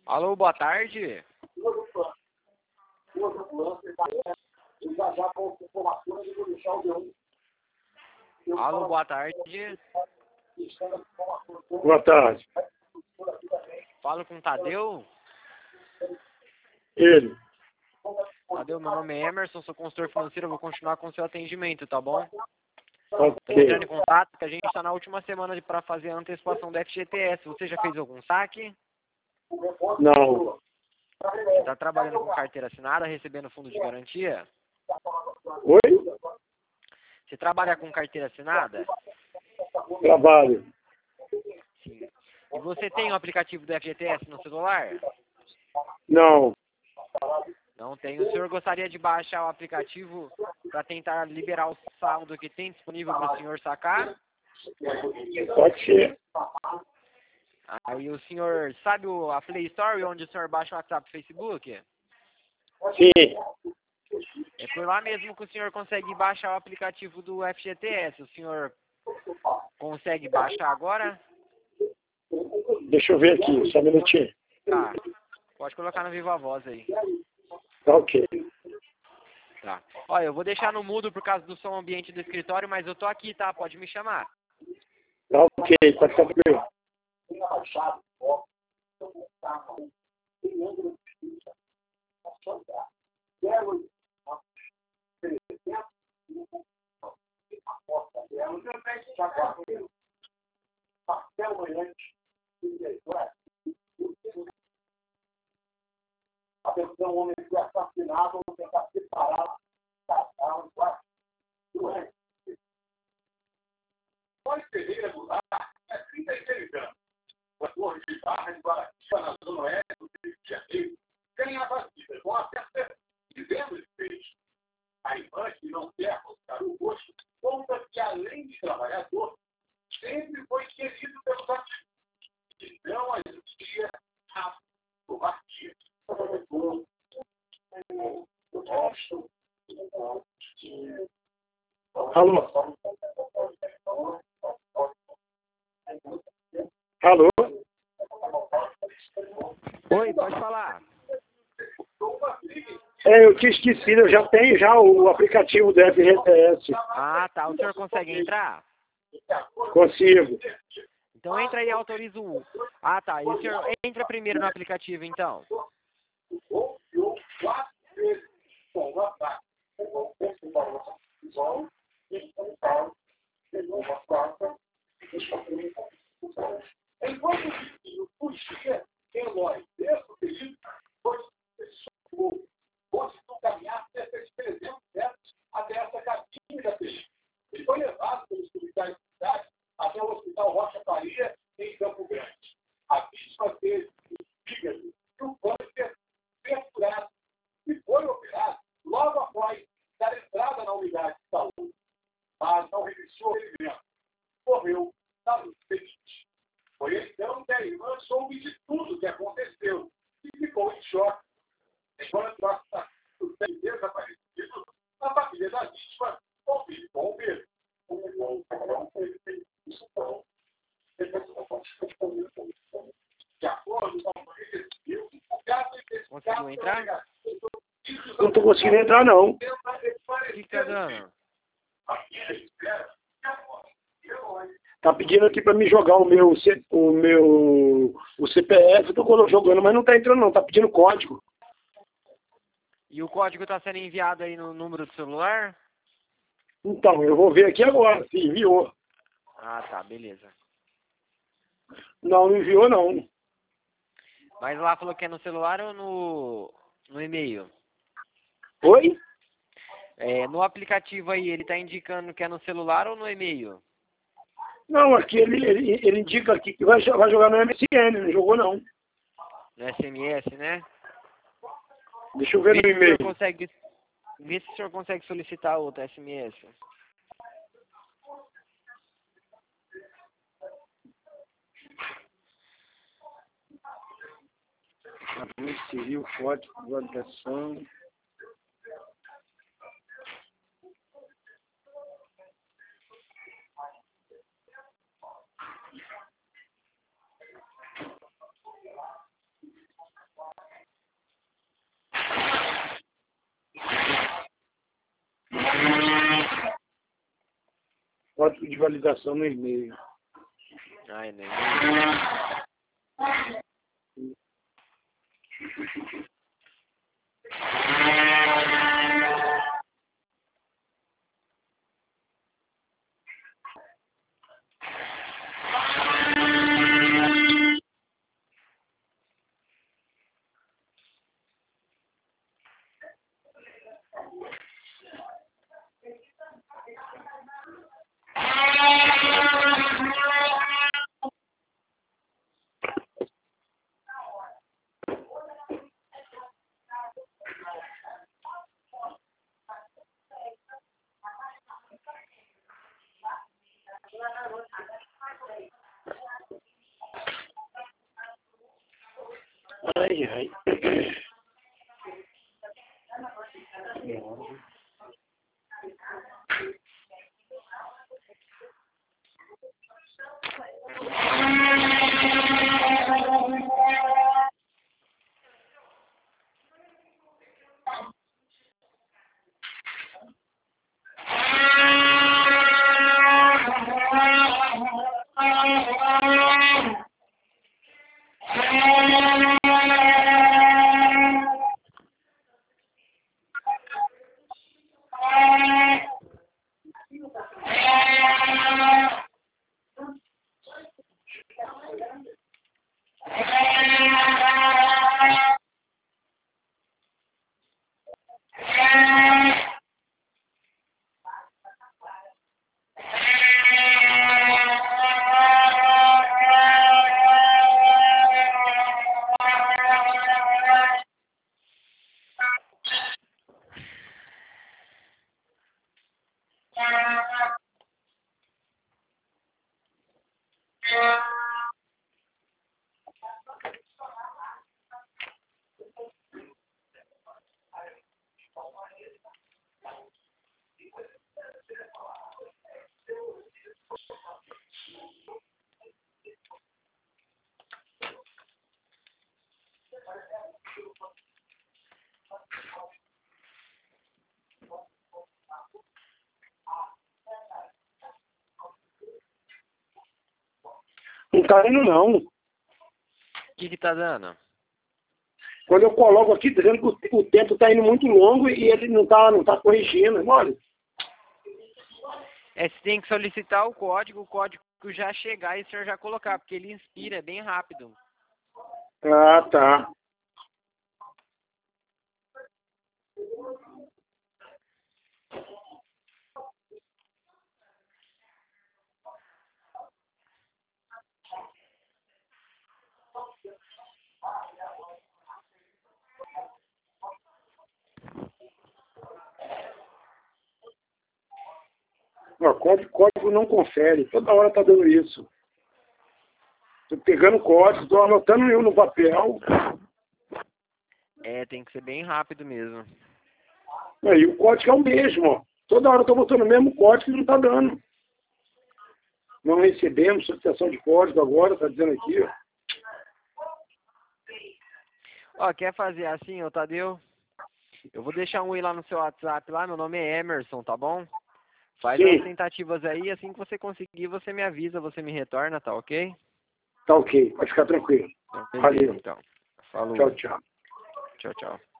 Alô, boa tarde. Alô, boa tarde. Boa tarde. Falo com o Tadeu. Ele. Tadeu, meu nome é Emerson, sou consultor financeiro, eu vou continuar com o seu atendimento, tá bom? Tô Ok. entrando em contato que a gente está na última semana para fazer a antecipação do FGTS. Você já fez algum saque? Não. Você está trabalhando com carteira assinada, recebendo fundo de garantia? Oi? Você trabalha com carteira assinada? Trabalho. Sim. E você tem o aplicativo do FGTS no celular? Não. Não tem. O senhor gostaria de baixar o aplicativo para tentar liberar o saldo que tem disponível para o senhor sacar? Pode ser. Aí o senhor sabe a Play Store onde o senhor baixa o WhatsApp e Facebook? Sim. É por lá mesmo que o senhor consegue baixar o aplicativo do FGTS. O senhor consegue baixar agora? Deixa eu ver aqui, só um minutinho. Tá. Pode colocar no Viva Voz aí. Tá ok. Tá. Olha, eu vou deixar no mudo por causa do som ambiente do escritório, mas eu tô aqui, tá? Pode me chamar. Tá ok, tá tranquilo. Atenção, homem foi assassinado, vamos tentar separar, Pode Ferreira Goulart é 36 anos. O Torre de Barra, em Guaratiba, na Zona Oeste do Rio de Janeiro, ganhava a vida com a festa vivendo de peixe. A irmã, que não quer buscar o gosto, conta que, além de trabalhador, sempre foi querido pelos amigos. Então, a justiça a covardia. Alô? Alô? Oi, pode falar. Eu tinha esquecido, eu já tenho já o aplicativo do FGTS. Ah, tá. O senhor consegue entrar? Consigo. Então entra aí e autoriza o... Ah, tá. E o senhor entra primeiro no aplicativo, então. Enquanto o fugia, quem nós, desde o período, fosse caminhar cerca de 300 metros até essa cabine da TI. Ele foi levado pelos militares da cidade até o Hospital Rocha Faria, em Campo Grande. A vítima teve o fígado e o câncer perfurado e foi operado logo após dar entrada na unidade de saúde. Mas não resistiu ao ferimento. Morreu na noite seguinte. Foi então que a irmã soube de tudo que aconteceu e ficou em choque. Enquanto os desaparecidos, a família da vítima convive com o medo. De acordo com a polícia civil, o caso Conseguiu entrar? Não tô conseguindo entrar, não. O que tá dando? Tá pedindo aqui pra me jogar o CPF, eu tô jogando, mas não tá entrando não, tá pedindo código. E o código tá sendo enviado aí no número do celular? Então, eu vou ver aqui agora, se enviou. Ah, tá. Beleza. Não, não enviou não. Mas lá falou que é no celular ou no e-mail? Oi? No aplicativo aí, ele tá indicando que é no celular ou no e-mail? Não, aqui ele indica aqui que vai jogar no MSN, não jogou não. No SMS, né? Deixa eu ver no Vê e-mail. se o senhor consegue solicitar outro SMS. Civil, código, validação. código de validação no e-mail. Ai, nem. Ai, ai. Não tá indo, não. O que tá dando? Quando eu coloco aqui, dizendo que o tempo tá indo muito longo e ele não tá corrigindo. Olha. Você tem que solicitar o código já chegar e o senhor já colocar, porque ele inspira, é bem rápido. Ah, tá. Ó, código não confere. Toda hora tá dando isso. Tô pegando o código, tô anotando eu no papel. Tem que ser bem rápido mesmo. Aí o código é o mesmo, ó. Toda hora eu tô botando o mesmo código e não tá dando. Não recebemos solicitação de código agora, tá dizendo aqui, ó. Ó, quer fazer assim, ô Tadeu? Eu vou deixar um oi lá no seu WhatsApp lá, meu nome é Emerson, tá bom? Faz Sim. as tentativas aí, assim que você conseguir, você me avisa, você me retorna, tá ok? Tá ok, pode ficar tranquilo. Então, beleza, Valeu. então. Falou. Tchau, tchau. Tchau, tchau.